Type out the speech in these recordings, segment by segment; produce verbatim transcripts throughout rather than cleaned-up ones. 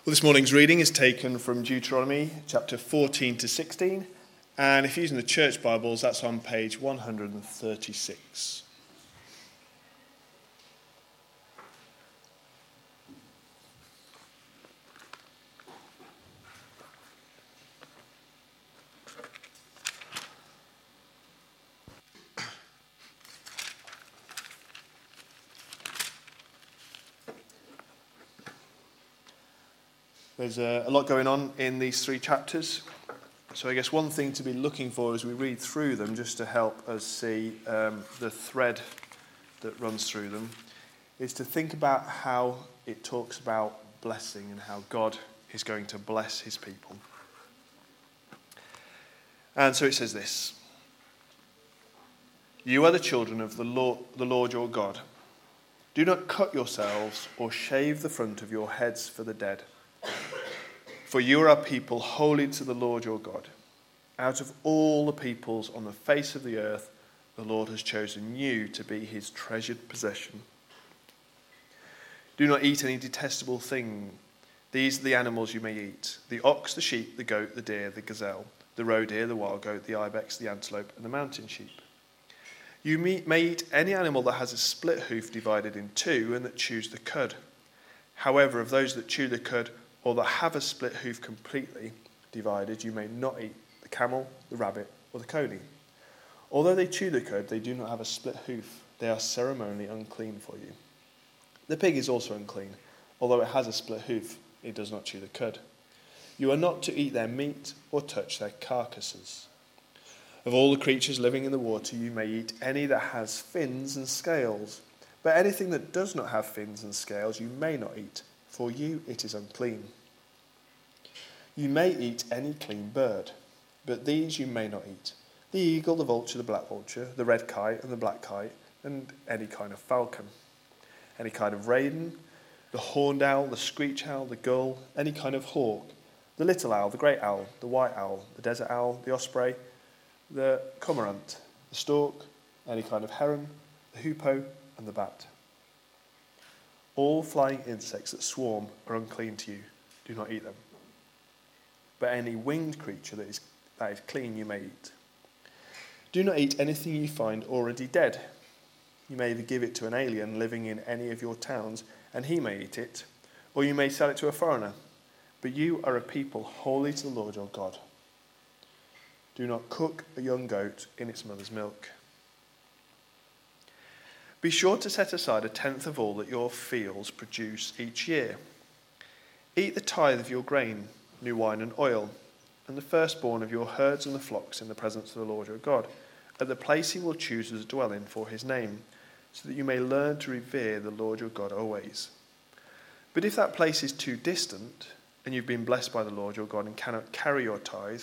Well, this morning's reading is taken from Deuteronomy chapter fourteen to sixteen, and if you're using the church Bibles, that's on page one hundred thirty-six. There's a, a lot going on in these three chapters. So I guess one thing to be looking for as we read through them, just to help us see um, the thread that runs through them, is to think about how it talks about blessing and how God is going to bless his people. And so it says this: "You are the children of the Lord, the Lord your God. Do not cut yourselves or shave the front of your heads for the dead. For you are a people holy to the Lord your God. Out of all the peoples on the face of the earth, the Lord has chosen you to be his treasured possession. Do not eat any detestable thing. These are the animals you may eat: the ox, the sheep, the goat, the deer, the gazelle, the roe deer, the wild goat, the ibex, the antelope, and the mountain sheep. You may eat any animal that has a split hoof divided in two and that chews the cud. However, of those that chew the cud or that have a split hoof completely divided, you may not eat the camel, the rabbit, or the coney. Although they chew the cud, they do not have a split hoof. They are ceremonially unclean for you. The pig is also unclean. Although it has a split hoof, it does not chew the cud. You are not to eat their meat or touch their carcasses. Of all the creatures living in the water, you may eat any that has fins and scales. But anything that does not have fins and scales, you may not eat. For you it is unclean. You may eat any clean bird, but these you may not eat: the eagle, the vulture, the black vulture, the red kite and the black kite, and any kind of falcon, any kind of raven, the horned owl, the screech owl, the gull, any kind of hawk, the little owl, the great owl, the white owl, the desert owl, the osprey, the cormorant, the stork, any kind of heron, the hoopoe, and the bat. All flying insects that swarm are unclean to you. Do not eat them. But any winged creature that is, that is clean you may eat. Do not eat anything you find already dead. You may either give it to an alien living in any of your towns, and he may eat it, or you may sell it to a foreigner. But you are a people holy to the Lord your God. Do not cook a young goat in its mother's milk. Be sure to set aside a tenth of all that your fields produce each year. Eat the tithe of your grain, new wine and oil, and the firstborn of your herds and the flocks in the presence of the Lord your God, at the place he will choose as a dwelling for his name, so that you may learn to revere the Lord your God always. But if that place is too distant, and you've been blessed by the Lord your God and cannot carry your tithe,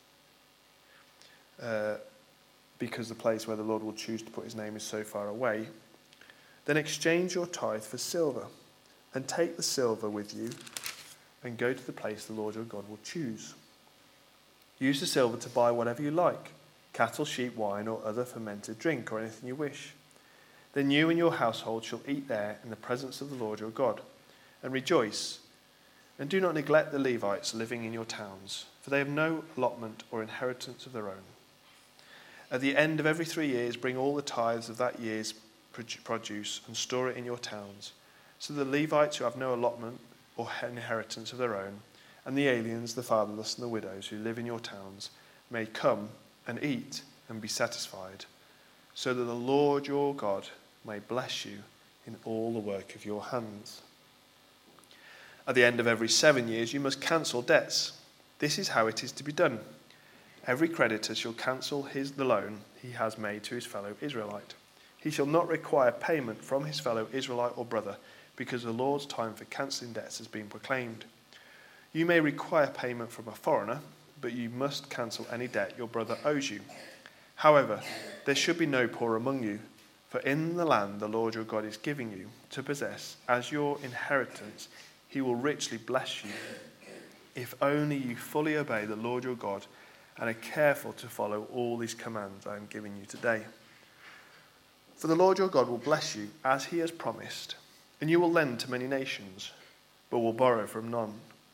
uh, because the place where the Lord will choose to put his name is so far away, then exchange your tithe for silver, and take the silver with you, and go to the place the Lord your God will choose. Use the silver to buy whatever you like: cattle, sheep, wine, or other fermented drink, or anything you wish. Then you and your household shall eat there in the presence of the Lord your God, and rejoice. And do not neglect the Levites living in your towns, for they have no allotment or inheritance of their own. At the end of every three years, bring all the tithes of that year's produce and store it in your towns, so the Levites who have no allotment or inheritance of their own, and the aliens, the fatherless, and the widows who live in your towns may come and eat and be satisfied, so that the Lord your God may bless you in all the work of your hands. At the end of every seven years you must cancel debts. This is how it is to be done. Every creditor shall cancel his the loan he has made to his fellow Israelite. He shall not require payment from his fellow Israelite or brother, because the Lord's time for cancelling debts has been proclaimed. You may require payment from a foreigner, but you must cancel any debt your brother owes you. However, there should be no poor among you, for in the land the Lord your God is giving you to possess as your inheritance, he will richly bless you, if only you fully obey the Lord your God and are careful to follow all these commands I am giving you today. For the Lord your God will bless you as he has promised, and you will lend to many nations, but will borrow from none.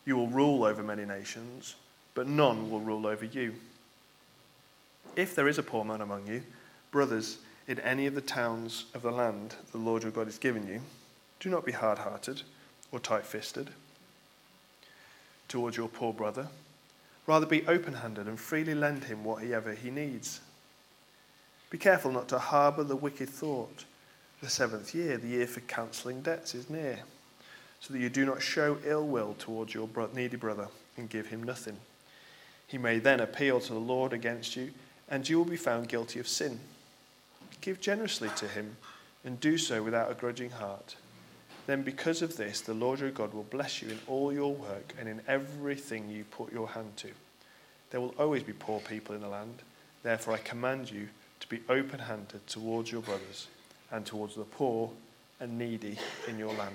You will rule over many nations, but none will rule over you. If there is a poor man among you, brothers, in any of the towns of the land the Lord your God has given you, do not be hard-hearted or tight-fisted towards your poor brother. Rather be open-handed and freely lend him whatever he needs. Be careful not to harbour the wicked thought. The seventh year, the year for cancelling debts, is near, so that you do not show ill will towards your needy brother and give him nothing. He may then appeal to the Lord against you, and you will be found guilty of sin. Give generously to him, and do so without a grudging heart. Then because of this, the Lord your God will bless you in all your work and in everything you put your hand to. There will always be poor people in the land. Therefore I command you to be open-handed towards your brothers and towards the poor and needy in your land.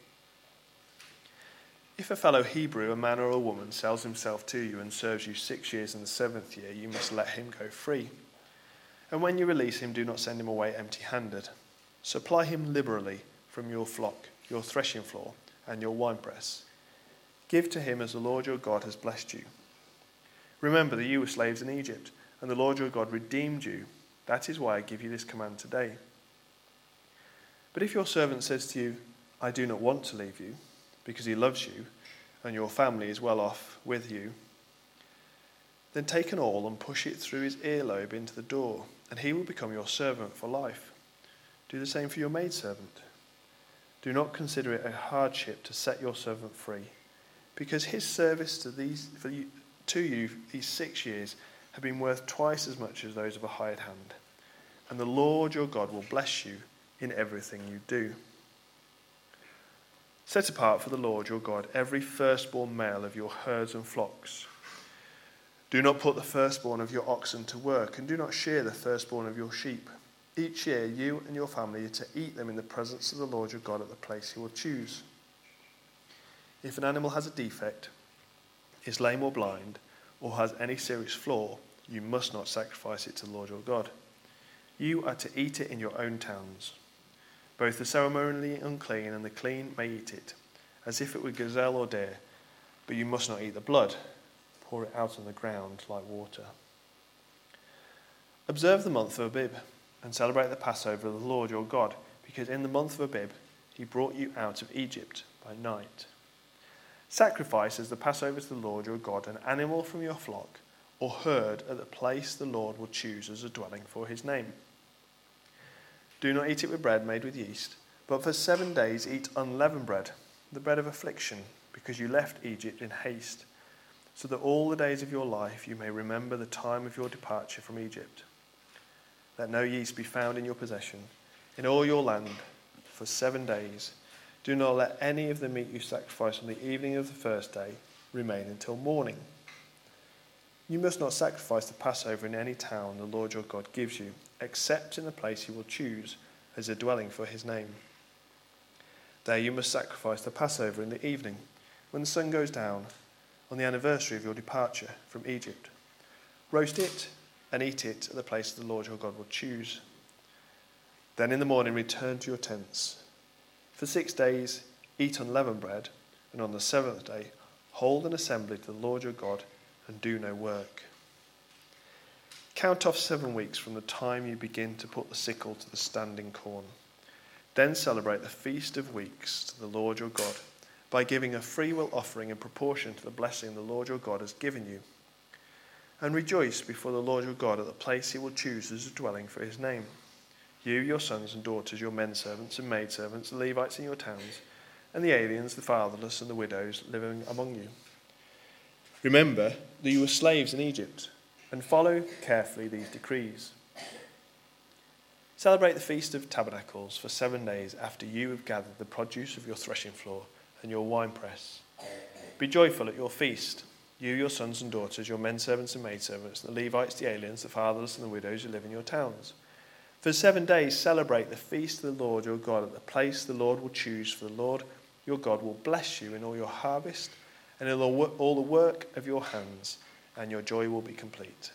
If a fellow Hebrew, a man or a woman, sells himself to you and serves you six years in the seventh year, you must let him go free. And when you release him, do not send him away empty-handed. Supply him liberally from your flock, your threshing floor, and your winepress. Give to him as the Lord your God has blessed you. Remember that you were slaves in Egypt, and the Lord your God redeemed you. That is why I give you this command today. But if your servant says to you, I do not want to leave you, because he loves you, and your family is well off with you, then take an awl and push it through his earlobe into the door, and he will become your servant for life. Do the same for your maidservant. Do not consider it a hardship to set your servant free, because his service to these for you, to you these six years have been worth twice as much as those of a hired hand. And the Lord your God will bless you in everything you do. Set apart for the Lord your God every firstborn male of your herds and flocks. Do not put the firstborn of your oxen to work, and do not shear the firstborn of your sheep. Each year you and your family are to eat them in the presence of the Lord your God at the place he will choose. If an animal has a defect, is lame or blind, or has any serious flaw, you must not sacrifice it to the Lord your God. You are to eat it in your own towns. Both the ceremonially unclean and the clean may eat it, as if it were gazelle or deer, but you must not eat the blood. Pour it out on the ground like water. Observe the month of Abib, and celebrate the Passover of the Lord your God, because in the month of Abib he brought you out of Egypt by night. Sacrifice as the Passover to the Lord your God an animal from your flock or herd at the place the Lord will choose as a dwelling for his name. Do not eat it with bread made with yeast, but for seven days eat unleavened bread, the bread of affliction, because you left Egypt in haste, so that all the days of your life you may remember the time of your departure from Egypt. Let no yeast be found in your possession, in all your land, for seven days. Do not let any of the meat you sacrifice on the evening of the first day remain until morning. You must not sacrifice the Passover in any town the Lord your God gives you, except in the place he will choose as a dwelling for his name. There you must sacrifice the Passover in the evening, when the sun goes down, on the anniversary of your departure from Egypt. Roast it and eat it at the place the Lord your God will choose. Then in the morning return to your tents. For six days eat unleavened bread, and on the seventh day hold an assembly to the Lord your God and do no work. Count off seven weeks from the time you begin to put the sickle to the standing corn. Then celebrate the Feast of Weeks to the Lord your God by giving a freewill offering in proportion to the blessing the Lord your God has given you. And rejoice before the Lord your God at the place he will choose as a dwelling for his name. You, your sons and daughters, your menservants and maidservants, the Levites in your towns, and the aliens, the fatherless, and the widows living among you. Remember that you were slaves in Egypt, and follow carefully these decrees. Celebrate the Feast of Tabernacles for seven days after you have gathered the produce of your threshing floor and your winepress. Be joyful at your feast, you, your sons and daughters, your menservants and maidservants, the Levites, the aliens, the fatherless, and the widows who live in your towns. For seven days celebrate the feast of the Lord your God at the place the Lord will choose, for the Lord your God will bless you in all your harvest and in all the work of your hands, and your joy will be complete.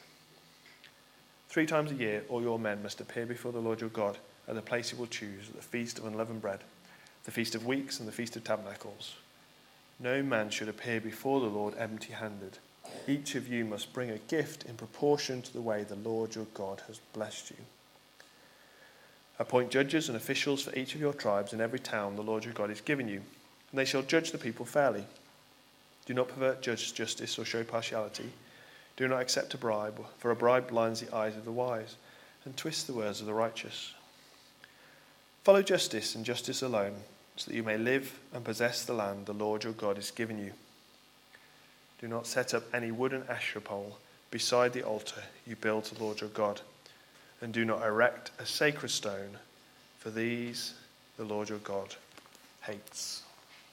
Three times a year all your men must appear before the Lord your God at the place he will choose, at the feast of unleavened bread, the feast of weeks, and the feast of tabernacles. No man should appear before the Lord empty-handed. Each of you must bring a gift in proportion to the way the Lord your God has blessed you. Appoint judges and officials for each of your tribes in every town the Lord your God has given you, and they shall judge the people fairly. Do not pervert judge justice or show partiality. Do not accept a bribe, for a bribe blinds the eyes of the wise and twists the words of the righteous. Follow justice and justice alone, so that you may live and possess the land the Lord your God has given you. Do not set up any wooden Asherah pole beside the altar you build to the Lord your God, and do not erect a sacred stone, for these the Lord your God hates.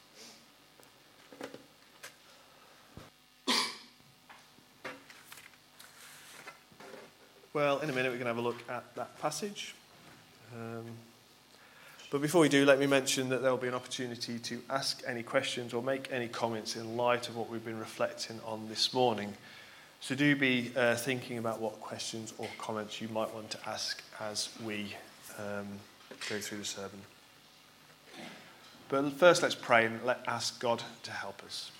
Well, in a minute we're going to have a look at that passage. Um, but before we do, let me mention that there will be an opportunity to ask any questions or make any comments in light of what we've been reflecting on this morning. So do be uh, thinking about what questions or comments you might want to ask as we um, go through the sermon. But first let's pray and let ask God to help us.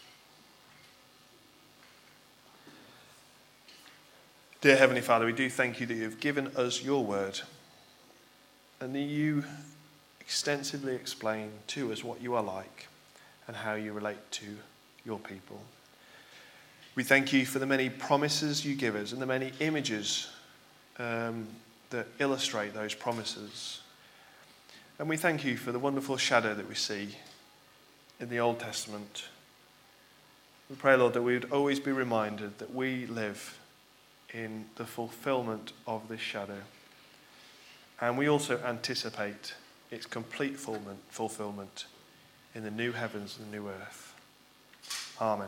Dear Heavenly Father, we do thank you that you have given us your word and that you extensively explain to us what you are like and how you relate to your people. We thank you for the many promises you give us and the many images um, that illustrate those promises. And we thank you for the wonderful shadow that we see in the Old Testament. We pray, Lord, that we would always be reminded that we live in the fulfillment of this shadow. And we also anticipate its complete fulfillment in the new heavens and the new earth. Amen.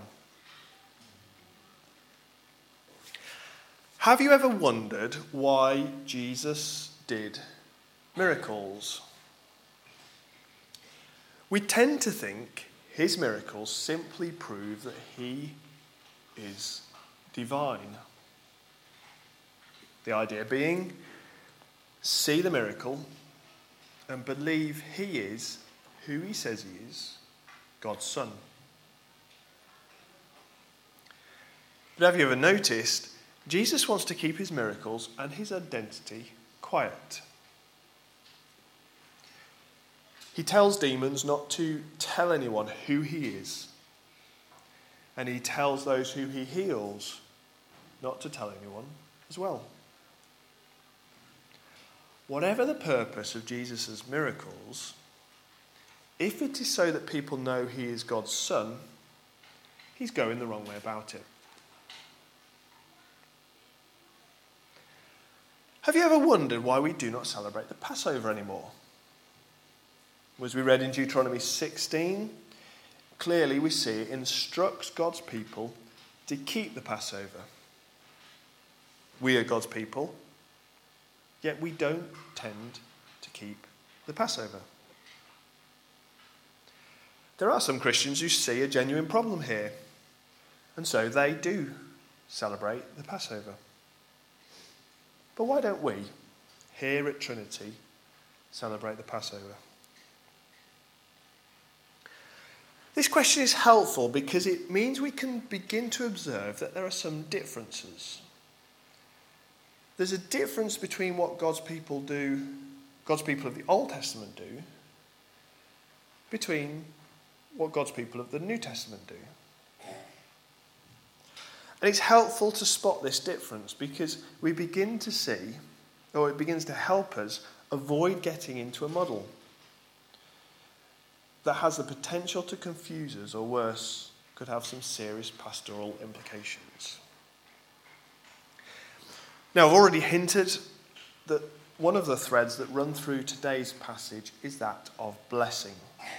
Have you ever wondered why Jesus did miracles? We tend to think his miracles simply prove that he is divine. The idea being, see the miracle and believe he is who he says he is, God's Son. But have you ever noticed, Jesus wants to keep his miracles and his identity quiet. He tells demons not to tell anyone who he is. And he tells those who he heals not to tell anyone as well. Whatever the purpose of Jesus' miracles, if it is so that people know he is God's Son, he's going the wrong way about it. Have you ever wondered why we do not celebrate the Passover anymore? As we read in Deuteronomy sixteen, clearly we see it instructs God's people to keep the Passover. We are God's people, yet we don't tend to keep the Passover. There are some Christians who see a genuine problem here, and so they do celebrate the Passover. But why don't we, here at Trinity, celebrate the Passover? This question is helpful because it means we can begin to observe that there are some differences. There's a difference between what God's people do, God's people of the Old Testament do, between what God's people of the New Testament do. And it's helpful to spot this difference because we begin to see, or it begins to help us avoid getting into a muddle that has the potential to confuse us, or worse, could have some serious pastoral implications. Now, I've already hinted that one of the threads that run through today's passage is that of blessing.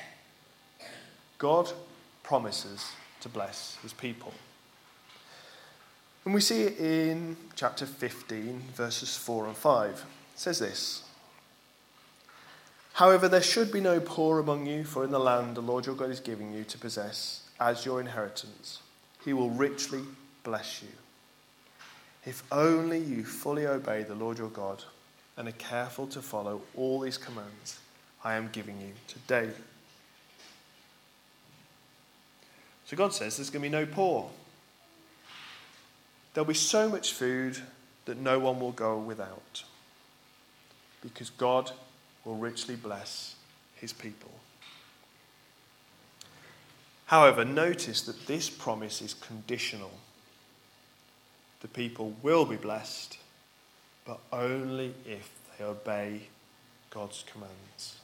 God promises to bless his people. And we see it in chapter fifteen, verses four and five. It says this: "However, there should be no poor among you, for in the land the Lord your God is giving you to possess as your inheritance, he will richly bless you. If only you fully obey the Lord your God and are careful to follow all these commands I am giving you today." So God says there's going to be no poor. There'll be so much food that no one will go without, because God will richly bless his people. However, notice that this promise is conditional. The people will be blessed, but only if they obey God's commands.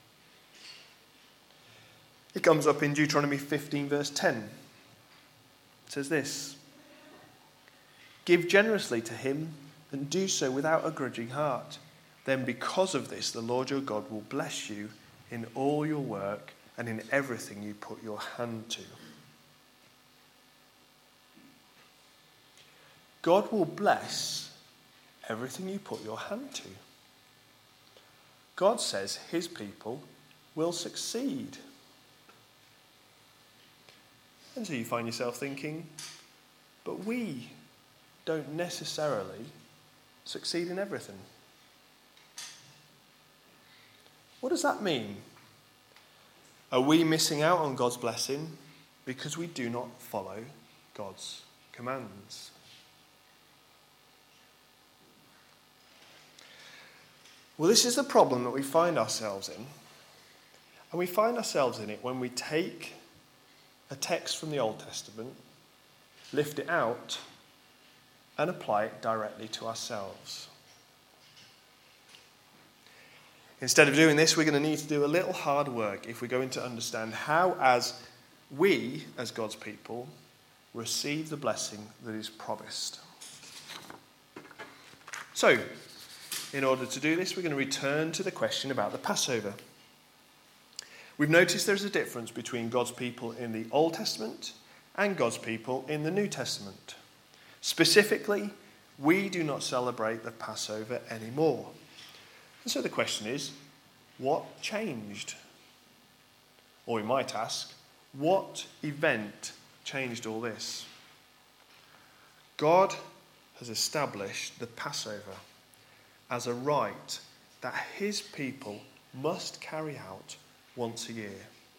It comes up in Deuteronomy fifteen, verse ten. It says this: "Give generously to him, and do so without a grudging heart. Then because of this, the Lord your God will bless you in all your work and in everything you put your hand to." God will bless everything you put your hand to. God says his people will succeed. And so you find yourself thinking, but we don't necessarily succeed in everything. What does that mean? Are we missing out on God's blessing because we do not follow God's commands? Well, this is the problem that we find ourselves in. And we find ourselves in it when we take a text from the Old Testament, lift it out, and apply it directly to ourselves. Instead of doing this, we're going to need to do a little hard work if we're going to understand how, as we, as God's people, receive the blessing that is promised. So, in order to do this, we're going to return to the question about the Passover. We've noticed there's a difference between God's people in the Old Testament and God's people in the New Testament. Specifically, we do not celebrate the Passover anymore. And so the question is, what changed? Or we might ask, what event changed all this? God has established the Passover as a rite that his people must carry out once a year.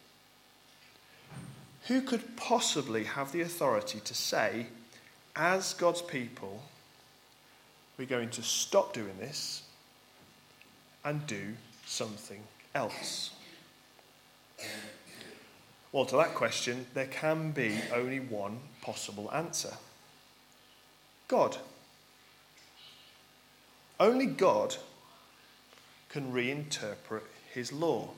Who could possibly have the authority to say, as God's people, we're going to stop doing this and do something else? Well, to that question, there can be only one possible answer. God. Only God can reinterpret his law.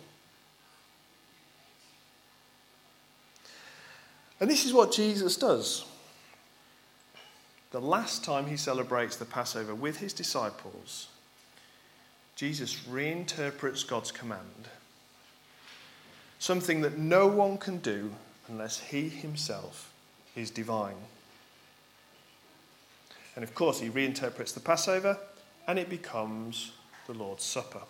And this is what Jesus does. The last time he celebrates the Passover with his disciples, Jesus reinterprets God's command, something that no one can do unless he himself is divine. And of course, he reinterprets the Passover, and it becomes the Lord's Supper.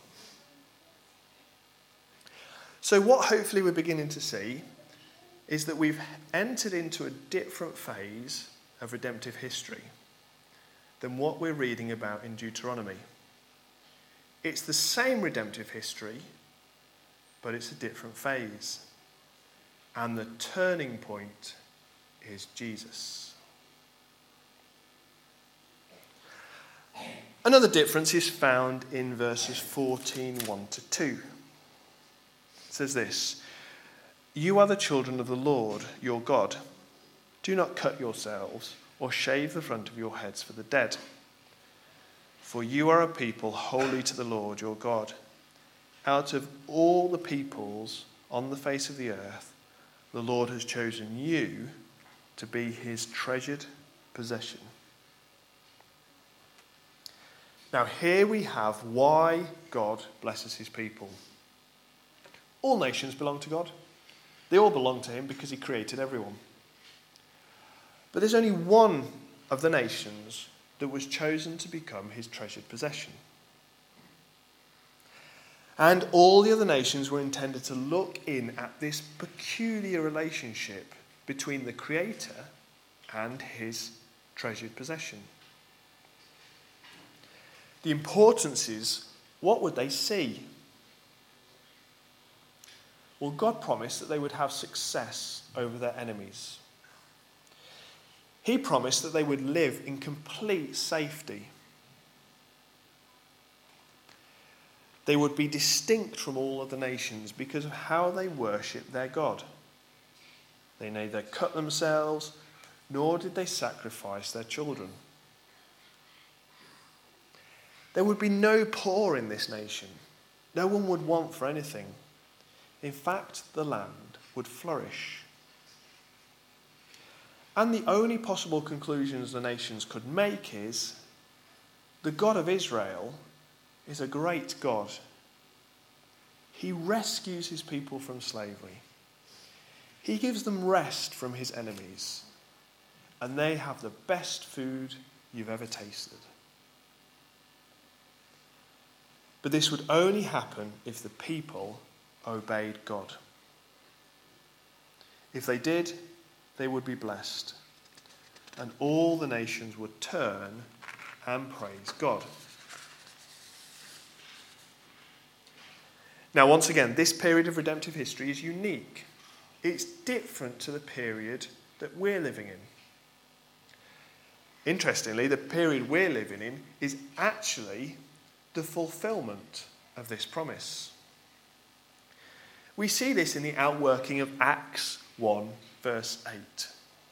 So what hopefully we're beginning to see is that we've entered into a different phase of redemptive history than what we're reading about in Deuteronomy. It's the same redemptive history, but it's a different phase. And the turning point is Jesus. Another difference is found in verses fourteen, one to two. It says this: "You are the children of the Lord, your God. Do not cut yourselves or shave the front of your heads for the dead. For you are a people holy to the Lord, your God. Out of all the peoples on the face of the earth, the Lord has chosen you to be his treasured possession." Now here we have why God blesses his people. All nations belong to God. They all belong to him because he created everyone. But there's only one of the nations that was chosen to become his treasured possession. And all the other nations were intended to look in at this peculiar relationship between the Creator and his treasured possession. The importance is, what would they see? Well, God promised that they would have success over their enemies. He promised that they would live in complete safety. They would be distinct from all other nations because of how they worship their God. They neither cut themselves, nor did they sacrifice their children. There would be no poor in this nation. No one would want for anything. In fact, the land would flourish. And the only possible conclusions the nations could make is, the God of Israel is a great God. He rescues his people from slavery. He gives them rest from his enemies. And they have the best food you've ever tasted. But this would only happen if the people obeyed God. If they did, they would be blessed, and all the nations would turn and praise God. Now, once again, this period of redemptive history is unique. It's different to the period that we're living in. Interestingly, the period we're living in is actually the fulfillment of this promise. We see this in the outworking of Acts one, verse eight.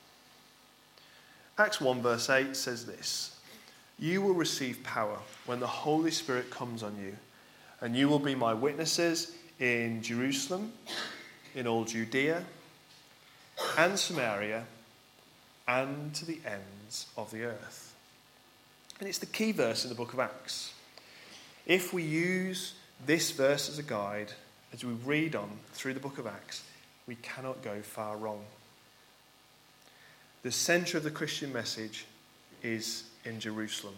Acts one, verse eight says this: "You will receive power when the Holy Spirit comes on you, and you will be my witnesses in Jerusalem, in all Judea and Samaria, and to the ends of the earth." And it's the key verse in the book of Acts. If we use this verse as a guide, as we read on through the book of Acts, we cannot go far wrong. The centre of the Christian message is in Jerusalem.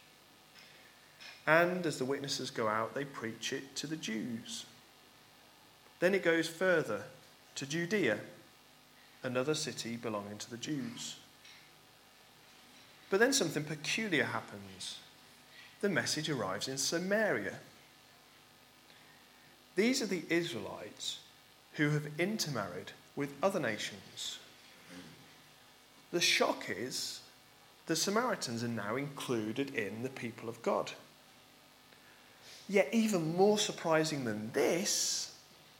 And as the witnesses go out, they preach it to the Jews. Then it goes further to Judea, another city belonging to the Jews. But then something peculiar happens. The message arrives in Samaria. These are the Israelites who have intermarried with other nations. The shock is the Samaritans are now included in the people of God. Yet even more surprising than this,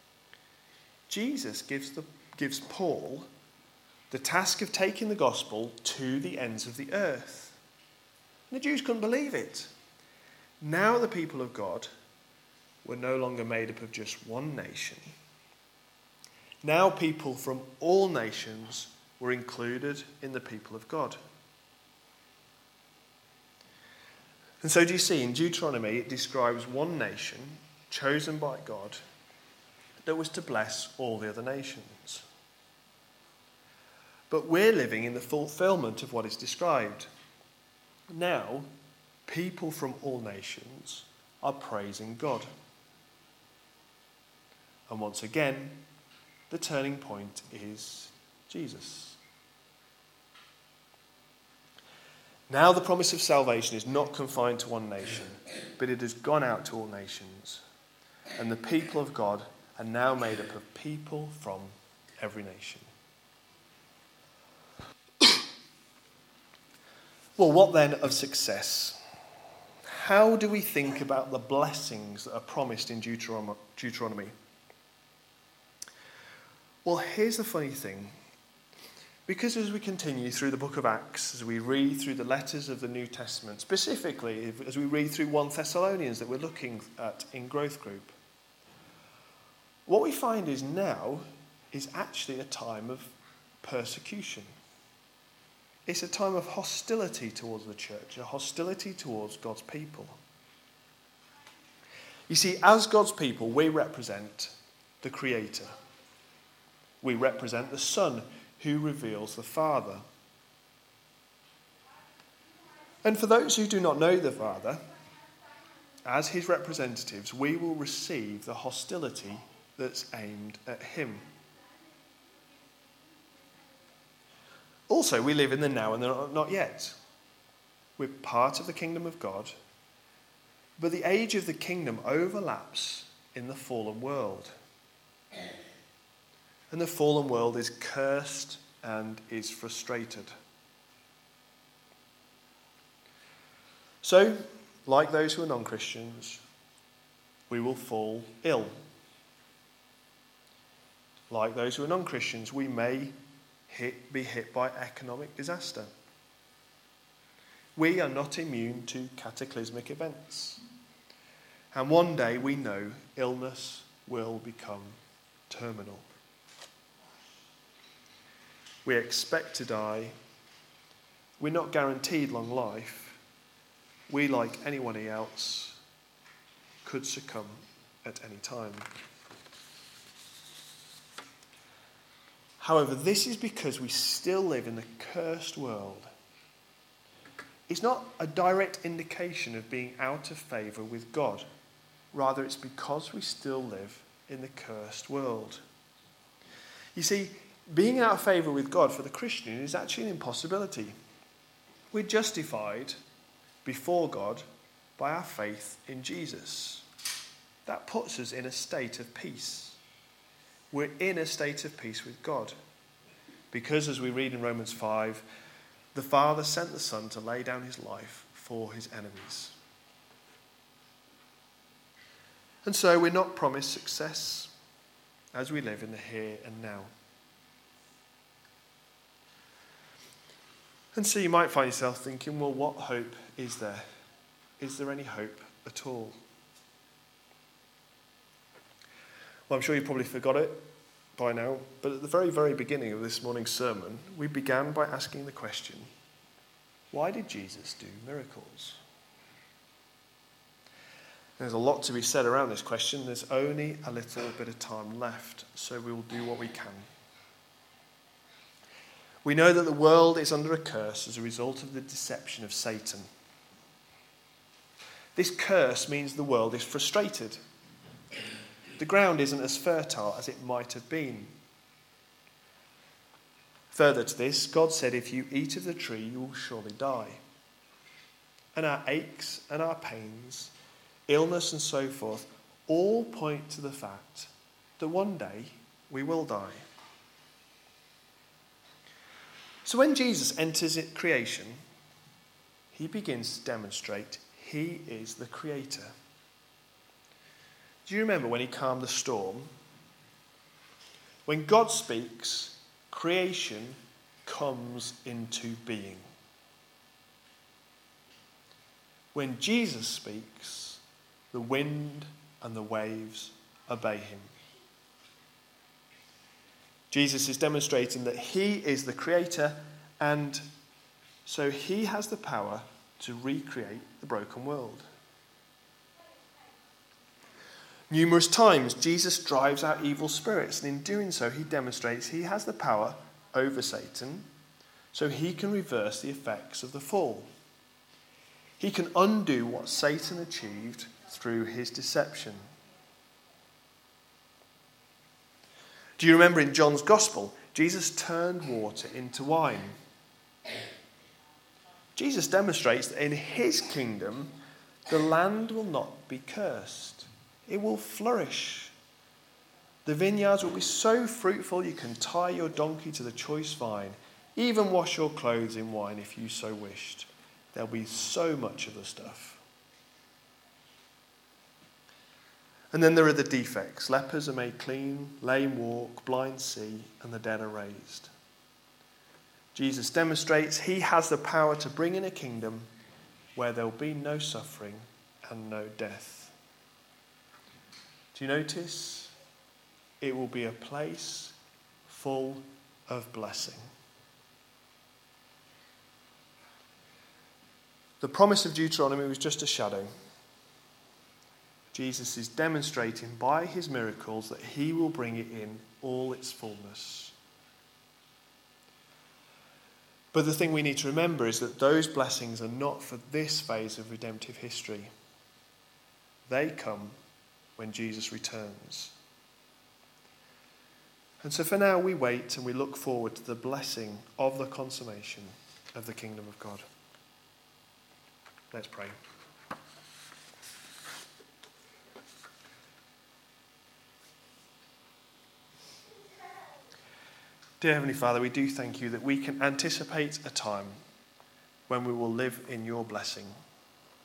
Jesus gives, the, gives Paul the task of taking the gospel to the ends of the earth. And the Jews couldn't believe it. Now the people of God were no longer made up of just one nation. Now people from all nations were included in the people of God. And so do you see, in Deuteronomy it describes one nation chosen by God that was to bless all the other nations. But we're living in the fulfillment of what is described. Now, people from all nations are praising God. And once again, the turning point is Jesus. Now the promise of salvation is not confined to one nation, but it has gone out to all nations. And the people of God are now made up of people from every nation. Well, what then of success? How do we think about the blessings that are promised in Deuteronomy? Well, here's the funny thing. Because as we continue through the book of Acts, as we read through the letters of the New Testament, specifically as we read through First Thessalonians that we're looking at in Growth Group, what we find is now is actually a time of persecution. It's a time of hostility towards the church, a hostility towards God's people. You see, as God's people, we represent the Creator. We represent the Son who reveals the Father. And for those who do not know the Father, as his representatives, we will receive the hostility that's aimed at him. Also, we live in the now and the not yet. We're part of the kingdom of God, but the age of the kingdom overlaps in the fallen world. And the fallen world is cursed and is frustrated. So, like those who are non-Christians, we will fall ill. Like those who are non-Christians, we may hit, be hit by economic disaster. We are not immune to cataclysmic events. And one day we know illness will become terminal. We expect to die. We're not guaranteed long life. We, like anyone else, could succumb at any time. However, this is because we still live in the cursed world. It's not a direct indication of being out of favour with God. Rather, it's because we still live in the cursed world. You see, being out of favour with God for the Christian is actually an impossibility. We're justified before God by our faith in Jesus. That puts us in a state of peace. We're in a state of peace with God. Because, as we read in Romans five, the Father sent the Son to lay down his life for his enemies. And so we're not promised success as we live in the here and now. And so you might find yourself thinking, well, what hope is there? Is there any hope at all? Well, I'm sure you probably forgot it by now, but at the very, very beginning of this morning's sermon, we began by asking the question, why did Jesus do miracles? There's a lot to be said around this question. There's only a little bit of time left, so we will do what we can. We know that the world is under a curse as a result of the deception of Satan. This curse means the world is frustrated. The ground isn't as fertile as it might have been. Further to this, God said, if you eat of the tree, you will surely die. And our aches and our pains, illness and so forth, all point to the fact that one day we will die. So when Jesus enters creation, he begins to demonstrate he is the creator. Do you remember when he calmed the storm? When God speaks, creation comes into being. When Jesus speaks, the wind and the waves obey him. Jesus is demonstrating that he is the creator, and so he has the power to recreate the broken world. Numerous times, Jesus drives out evil spirits, and in doing so, he demonstrates he has the power over Satan, so he can reverse the effects of the fall. He can undo what Satan achieved through his deception. Do you remember in John's Gospel, Jesus turned water into wine? Jesus demonstrates that in his kingdom, the land will not be cursed. It will flourish. The vineyards will be so fruitful you can tie your donkey to the choice vine, even wash your clothes in wine if you so wished. There'll be so much of the stuff. And then there are the defects. Lepers are made clean, lame walk, blind see, and the dead are raised. Jesus demonstrates he has the power to bring in a kingdom where there will be no suffering and no death. Do you notice? It will be a place full of blessing. The promise of Deuteronomy was just a shadow. Jesus is demonstrating by his miracles that he will bring it in all its fullness. But the thing we need to remember is that those blessings are not for this phase of redemptive history. They come when Jesus returns. And so for now we wait and we look forward to the blessing of the consummation of the kingdom of God. Let's pray. Dear Heavenly Father, we do thank you that we can anticipate a time when we will live in your blessing.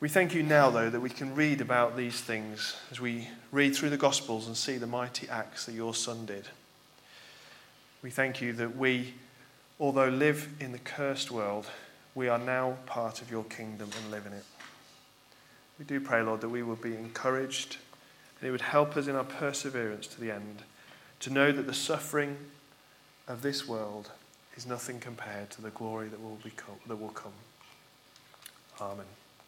We thank you now, though, that we can read about these things as we read through the Gospels and see the mighty acts that your Son did. We thank you that we, although live in the cursed world, we are now part of your kingdom and live in it. We do pray, Lord, that we will be encouraged and it would help us in our perseverance to the end to know that the suffering of this world is nothing compared to the glory that will become, that will come. Amen.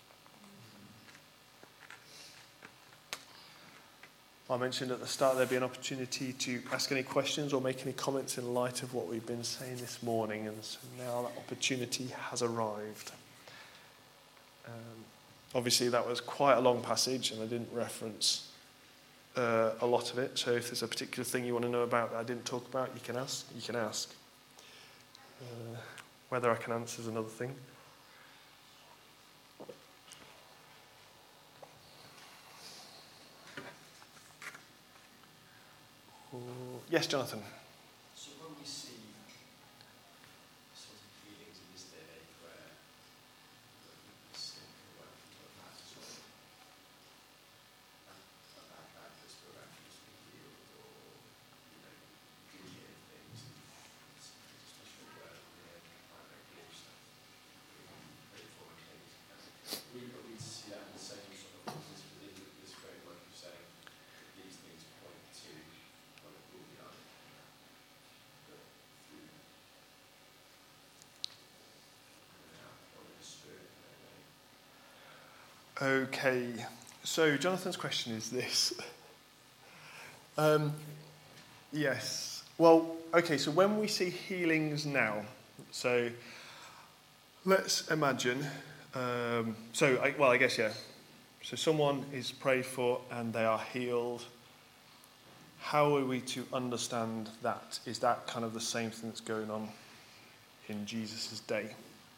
I mentioned at the start there'd be an opportunity to ask any questions or make any comments in light of what we've been saying this morning, and so now that opportunity has arrived. Um, obviously that was quite a long passage and I didn't reference uh, a lot of it, so if there's a particular thing you want to know about that I didn't talk about, you can ask. You can ask. Uh, whether I can answer is another thing. Yes, Jonathan. So when we see sort of healings in this day and age where the sick or whatever like that sort of a bad Baptist or actually being healed, or you know, you do hear things, especially where you know like glitch stuff, very foreign things. We we see that in the same sort of within this framework of saying that these things point to what it will be like. Okay, so Jonathan's question is this. Um, yes, well, okay, so when we see healings now, so let's imagine, um, so, I, well, I guess, yeah, so someone is prayed for and they are healed. How are we to understand that? Is that kind of the same thing that's going on in Jesus' day?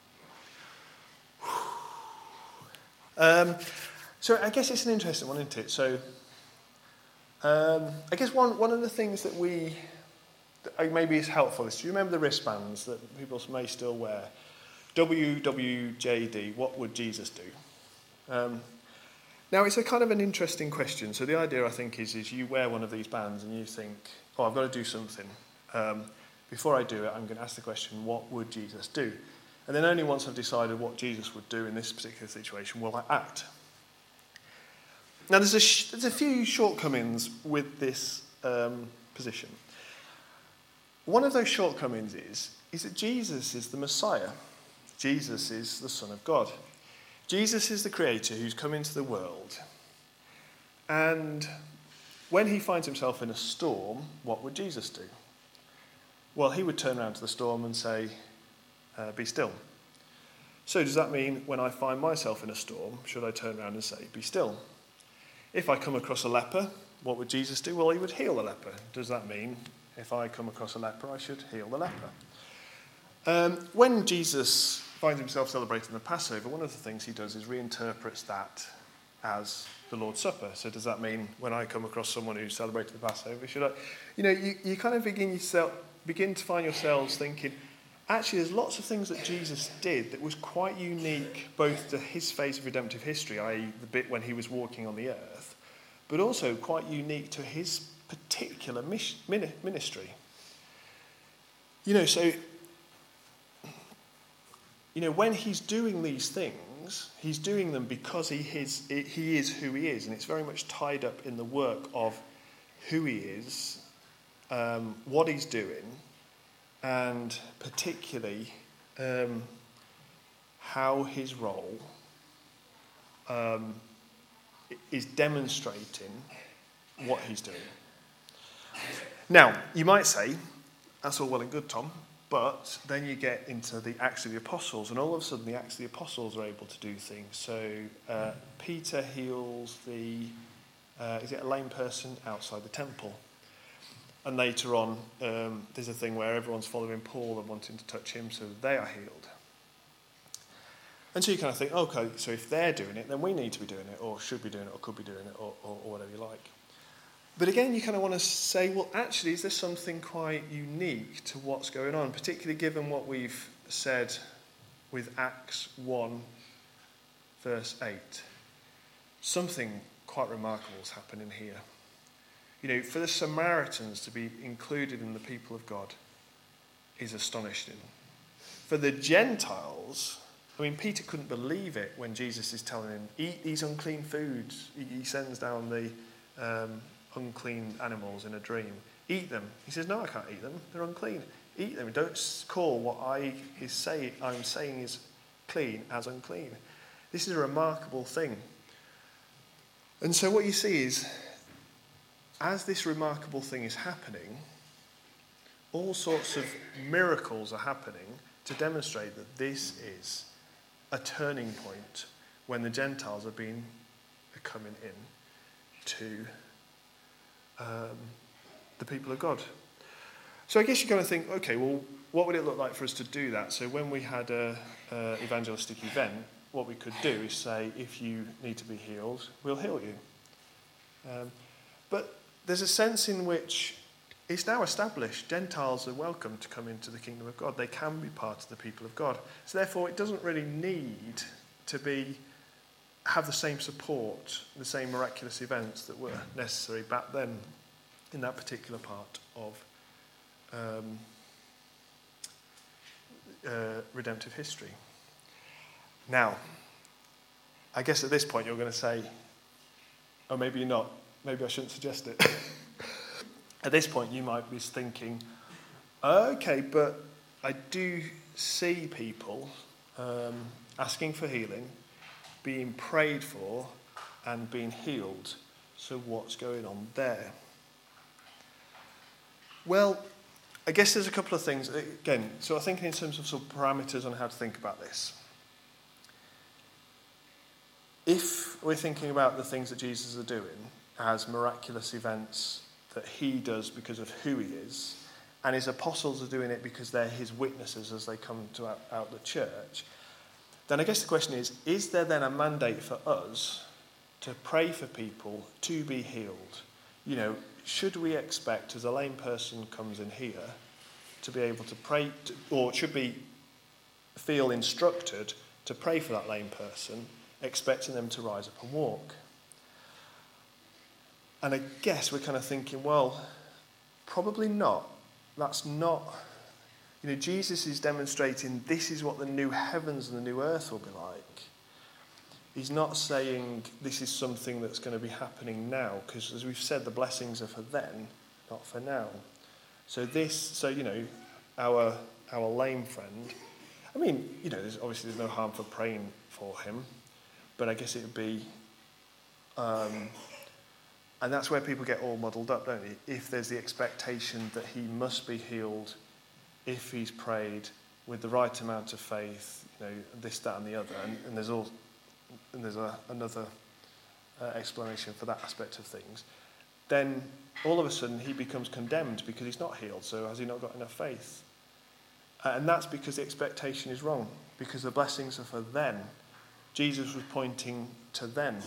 Um, so I guess it's an interesting one, isn't it? So um, I guess one, one of the things that we, that maybe is helpful is, do you remember the wristbands that people may still wear? W W J D, what would Jesus do? Um, now it's a kind of an interesting question. So the idea I think is, is you wear one of these bands and you think, oh, I've got to do something. Um, before I do it, I'm going to ask the question, what would Jesus do? And then only once I've decided what Jesus would do in this particular situation will I act. Now, there's a, sh- there's a few shortcomings with this um, position. One of those shortcomings is, is that Jesus is the Messiah. Jesus is the Son of God. Jesus is the Creator who's come into the world. And when he finds himself in a storm, what would Jesus do? Well, he would turn around to the storm and say, Uh, be still. So does that mean when I find myself in a storm, should I turn around and say, be still? If I come across a leper, what would Jesus do? Well, he would heal the leper. Does that mean if I come across a leper, I should heal the leper? Um, when Jesus finds himself celebrating the Passover, one of the things he does is reinterprets that as the Lord's Supper. So does that mean when I come across someone who's celebrated the Passover, should I? You know, you, you kind of begin, yourself, begin to find yourselves thinking, actually, there's lots of things that Jesus did that was quite unique, both to his phase of redemptive history, that is the bit when he was walking on the earth, but also quite unique to his particular ministry. You know, so, you know, when he's doing these things, he's doing them because he is, he is who he is, and it's very much tied up in the work of who he is, um, what he's doing, and particularly um, how his role um, is demonstrating what he's doing. Now, you might say, that's all well and good, Tom, but then you get into the Acts of the Apostles, and all of a sudden the Acts of the Apostles are able to do things. So uh, Peter heals the, uh, is it a lame person outside the temple? And later on, um, there's a thing where everyone's following Paul and wanting to touch him, so they are healed. And so you kind of think, okay, so if they're doing it, then we need to be doing it, or should be doing it, or could be doing it, or, or, or whatever you like. But again, you kind of want to say, well, actually, is there something quite unique to what's going on, particularly given what we've said with Acts one, verse eight, something quite remarkable is happening here. You know, for the Samaritans to be included in the people of God is astonishing. For the Gentiles, I mean, Peter couldn't believe it when Jesus is telling him, eat these unclean foods. He sends down the um, unclean animals in a dream. Eat them. He says, no, I can't eat them. They're unclean. Eat them. Don't call what I is say, I'm saying is clean as unclean. This is a remarkable thing. And so what you see is, as this remarkable thing is happening, all sorts of miracles are happening to demonstrate that this is a turning point when the Gentiles are being are coming in to um, the people of God. So I guess you're going to think, okay, well, what would it look like for us to do that? So when we had a, a evangelistic event, what we could do is say, if you need to be healed, we'll heal you. Um, but there's a sense in which it's now established Gentiles are welcome to come into the kingdom of God. They can be part of the people of God. So therefore, it doesn't really need to be have the same support, the same miraculous events that were necessary back then in that particular part of um, uh, redemptive history. Now, I guess at this point you're going to say, oh, maybe you're not. Maybe I shouldn't suggest it. At this point you might be thinking, okay, but I do see people um, asking for healing, being prayed for, and being healed. So what's going on there? Well, I guess there's a couple of things. Again, so I'm thinking in terms of some parameters on how to think about this. If we're thinking about the things that Jesus is doing as miraculous events that he does because of who he is, and his apostles are doing it because they're his witnesses as they come to out, out the church, then I guess the question is, is there then a mandate for us to pray for people to be healed? You know, should we expect, as a lame person comes in here, to be able to pray, to, or should we feel instructed to pray for that lame person, expecting them to rise up and walk? And I guess we're kind of thinking, well, probably not. That's not, you know, Jesus is demonstrating this is what the new heavens and the new earth will be like. He's not saying this is something that's going to be happening now, because as we've said, the blessings are for then, not for now. So this, so, you know, our our lame friend, I mean, you know, there's obviously there's no harm for praying for him, but I guess it would be, um, and that's where people get all muddled up, don't they? If there's the expectation that he must be healed if he's prayed with the right amount of faith, you know, this, that, and the other, and, and there's all, and there's a, another uh, explanation for that aspect of things, then all of a sudden he becomes condemned because he's not healed. So has he not got enough faith? Uh, and that's because the expectation is wrong, because the blessings are for then. Jesus was pointing to then.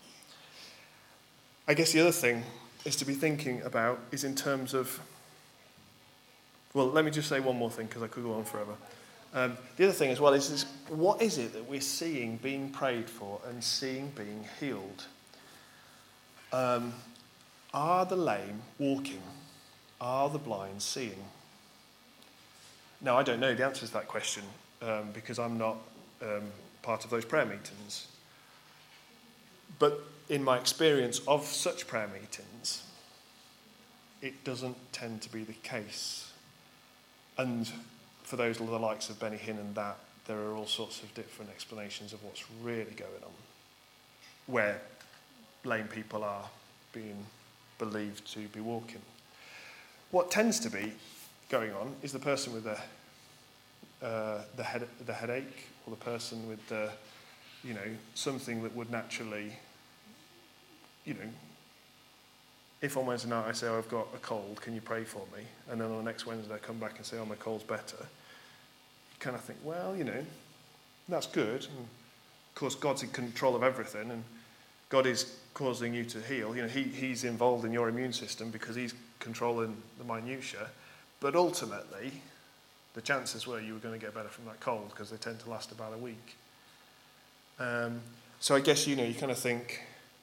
I guess the other thing is to be thinking about is in terms of, well, let me just say one more thing because I could go on forever. Um, the other thing as well is, is what is it that we're seeing being prayed for and seeing being healed? Um, are the lame walking? Are the blind seeing? Now, I don't know the answer to that question um, because I'm not um, part of those prayer meetings. But in my experience of such prayer meetings, it doesn't tend to be the case. And for those of the likes of Benny Hinn and that, there are all sorts of different explanations of what's really going on, where lame people are being believed to be walking. What tends to be going on is the person with the uh, the head the headache, or the person with the, you know, something that would naturally, you know, if on Wednesday night I say, oh, I've got a cold, can you pray for me? And then on the next Wednesday I come back and say, oh, my cold's better. You kind of think, well, you know, that's good. And of course, God's in control of everything, and God is causing you to heal. You know, he, he's involved in your immune system because he's controlling the minutiae. But ultimately, the chances were you were going to get better from that cold because they tend to last about a week. Um, so I guess, you know, you kind of think,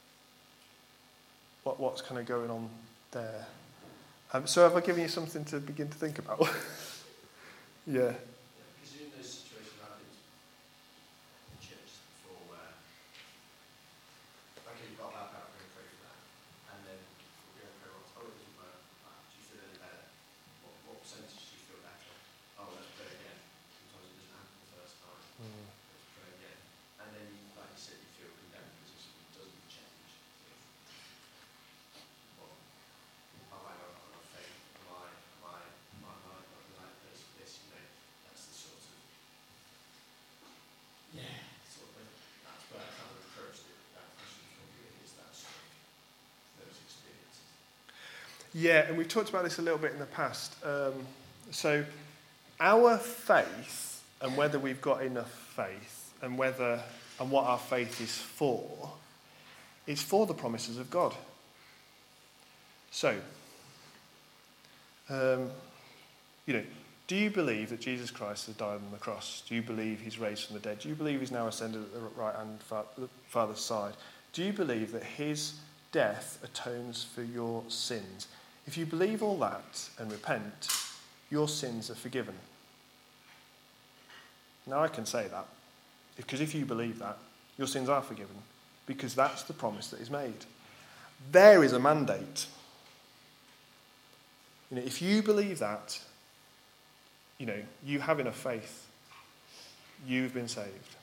what what's kind of going on there? Um, so have I given you something to begin to think about? Yeah. Because you're in those situations I've been in churches before where, okay, you've got that back, we're going to pray for that. And then we're going to pray, oh, it doesn't work. Ah, do you feel any better? What, what percentage do you feel better? Oh, let's pray again. Sometimes it doesn't happen the first time. Mm. Let's pray again. And then, you, like you said, you feel condemned because it doesn't change. Well, have I not got enough faith? Am I, am I, am I, am I not the right person for this? You know, that's the sort of, yeah, sort of, that's where I kind of approach it, that question from you is that sort of, those experiences. Yeah, and we've talked about this a little bit in the past. Um, so our faith and whether we've got enough faith and whether and what our faith is for is for the promises of God. So, um, you know, do you believe that Jesus Christ has died on the cross? Do you believe he's raised from the dead? Do you believe he's now ascended at the right hand the Father's side? Do you believe that his death atones for your sins? If you believe all that and repent, your sins are forgiven. Now I can say that, because if you believe that, your sins are forgiven, because that's the promise that is made. There is a mandate. You know, if you believe that, you know, you have enough faith. You've been saved.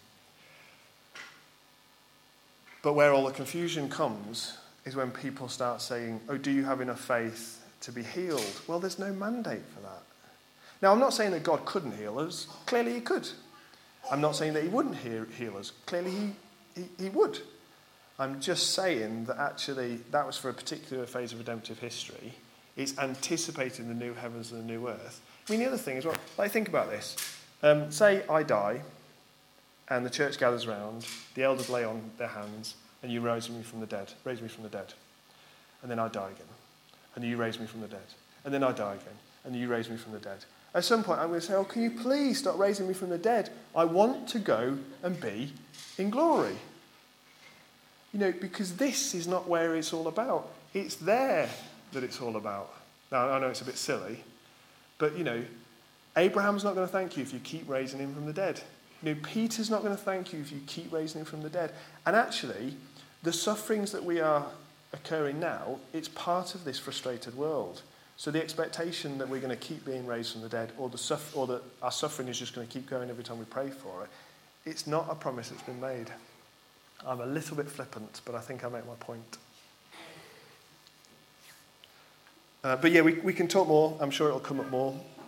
But where all the confusion comes is when people start saying, oh, do you have enough faith to be healed? Well, there's no mandate for that. Now, I'm not saying that God couldn't heal us. Clearly he could. I'm not saying that he wouldn't heal, heal us. Clearly he, he, he would. I'm just saying that actually that was for a particular phase of redemptive history. It's anticipating the new heavens and the new earth. I mean, the other thing as well, like, think about this. Um, say I die, and the church gathers round, the elders lay on their hands, and you raise me from the dead, raise me from the dead. And then I die again. And you raise me from the dead. And then I die again. And you raise me from the dead. At some point I'm going to say, oh, can you please stop raising me from the dead? I want to go and be in glory. You know, because this is not where it's all about. It's there that it's all about. Now, I know it's a bit silly, but, you know, Abraham's not going to thank you if you keep raising him from the dead. You know, Peter's not going to thank you if you keep raising him from the dead. And actually, the sufferings that we are occurring now, it's part of this frustrated world. So the expectation that we're going to keep being raised from the dead, or the suff- or that our suffering is just going to keep going every time we pray for it, it's not a promise that's been made. I'm a little bit flippant, but I think I make my point. Uh, but yeah, we, we can talk more. I'm sure it'll come up more.